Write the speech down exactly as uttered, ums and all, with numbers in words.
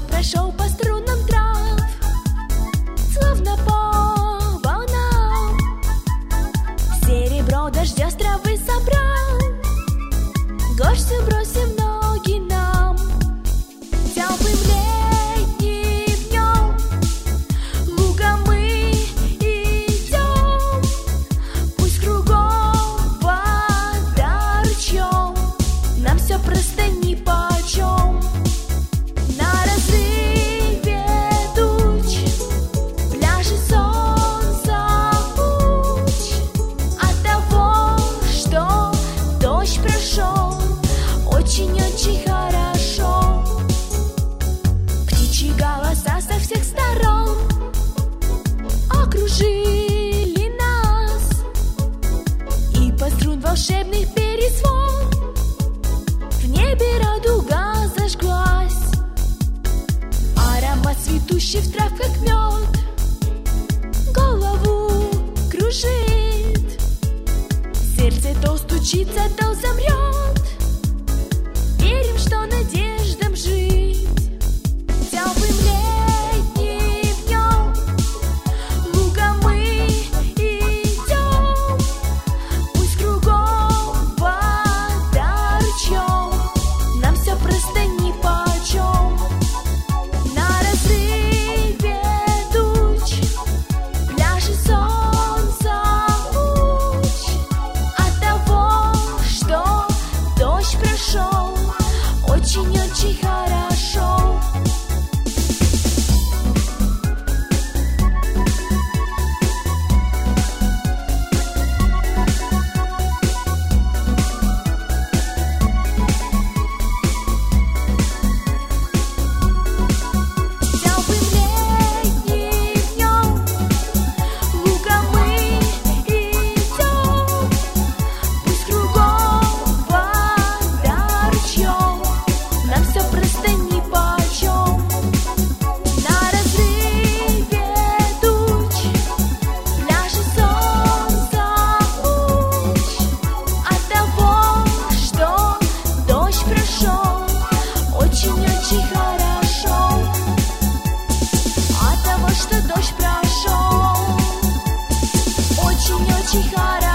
Ветерок прошел по струнам трав, словно по волнам. Серебро дождя с травы собрал, горстью бросив ноги нам. Теплым летним днем лугом мы идем, пусть кругом вода ручьем, нам все просто нипочем. На разрыве туч пляжет солнца луч, от того, что дождь прошел, очень-очень хорошо. Птичьи голоса со всех сторон окружили нас, и под струн волшебных перезвон в небе радуга зажглась. Аромат цветущий в трав, как мед, голову кружит. Сердце то стучится, то замрет. Верим, что надеждам жить. Теплым летним днем лугом мы идем, пусть кругом вода ручьем, нам все просто нипочем. На разрыве туч пляжет солнца луч, от того, что дождь прошел, очень-очень хорошо. Теплым летним днем лугом мы идем, пусть кругом вода ручьем, нам все просто нипочем. На разрыве туч пляжет солнца луч, от того, что дождь прошел, очень-очень хорошо. От того, что дождь прошел, очень-очень хорошо.